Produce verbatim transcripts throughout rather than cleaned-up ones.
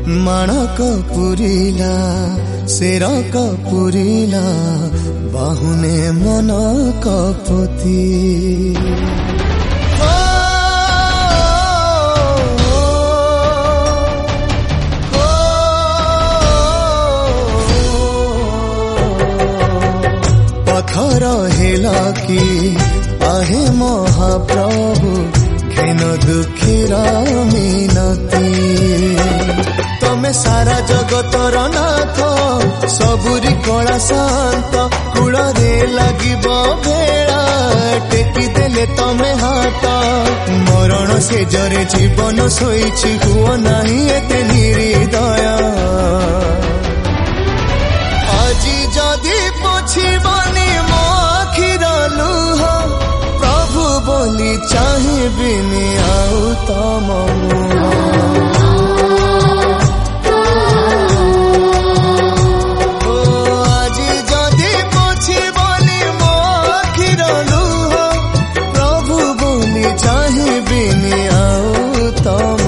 माणक पुरिला शेरक पुरिला बाहुने मन कपति पथर हेला कि आहे महाप्रभु घेन दुखीर मिनती तमे सारा जगतर नाथ सबुरी कला शांत कूल लगिब भेड़ा टेकी देले तमे हाथ मरण से जरे जीवन शोइछि हुओ नाही एते निर्दय আজি जदि पोछिबनी मो आखिर लुह प्रभु बोली चाहिबिनी आउ तम আজি जदि पोछिबनी मो आखिर लुह प्रभु बोली चाहिबिनी आउ तम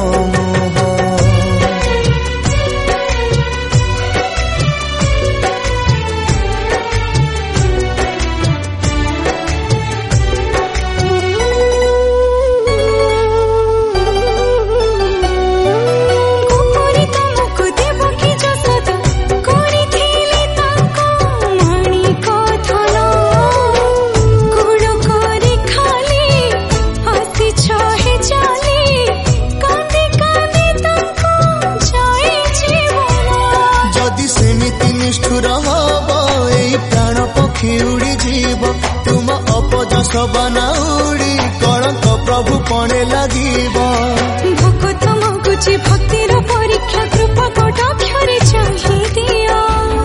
उड़ी जीव तुम अपजस बना उड़ी कलंक प्रभु पणे लगिब भक्त मगुची भक्तिर परीक्षा कृपा कटाक्षरे चाहि दिया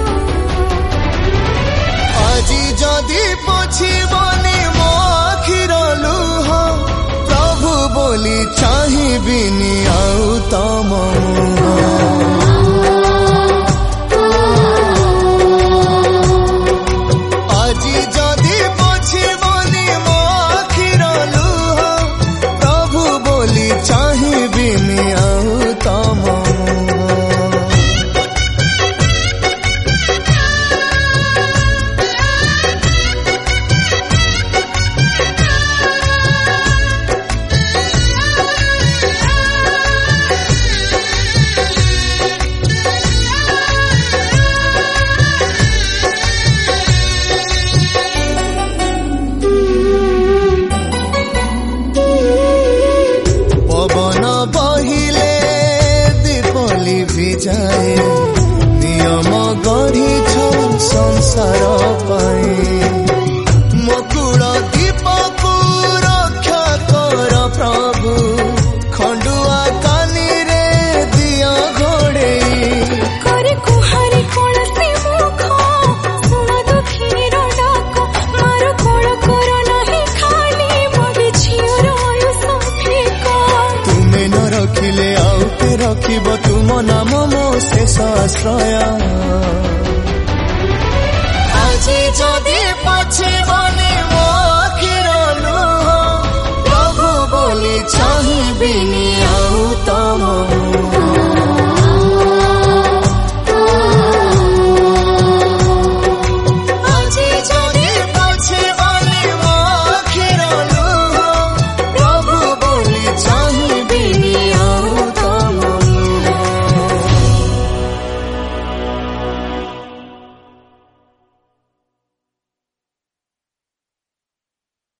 আজি जदि पोछिबनी मो आखिर लुह प्रभु बोली चाहिबिनी आउ तम जाए नियम गढ़ी संसार पाए मकुड़ दीपक रक्षा कर प्रभु खंडुआ कानी रे दिया घोड़े करे कुहारी कौनसी मुख सुन दुखीर डाक मार कोड़ कर नहीं खाली मोर झियर आयुष फेक तुमे न रखिले आउ के रखिब तुम नाम मो शेष आश्रय আজি जदि पोछिबनी मो आखिर लुह प्रभु बोली चाहिबिनी